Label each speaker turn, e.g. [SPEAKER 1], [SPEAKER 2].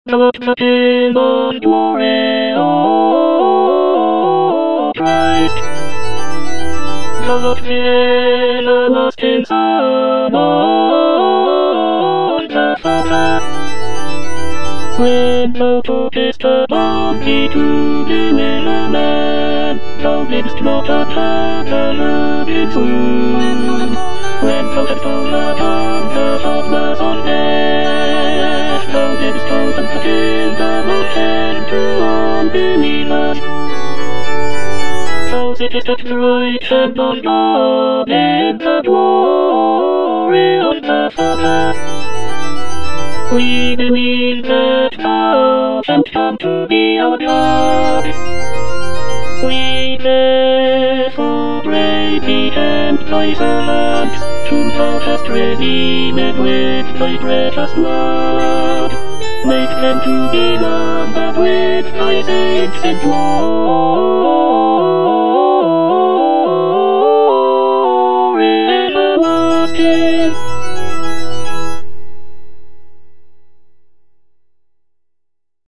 [SPEAKER 1] Develop the king of glory, O Christ. Develop the everlasting Son of the Father. When thou tookest upon thee to deliver man, thou didst not attack the living food. When thou hast overcome the thoughtless on death, thou didst open the kingdom of heaven to all believers. Thou sittest at the right hand of God in the glory of the Father. We believe that thou shalt come to be our God. We therefore pray thee and thy servants, whom thou hast redeemed with thy precious blood. Make them to be numbered with thy saints in glory everlasting.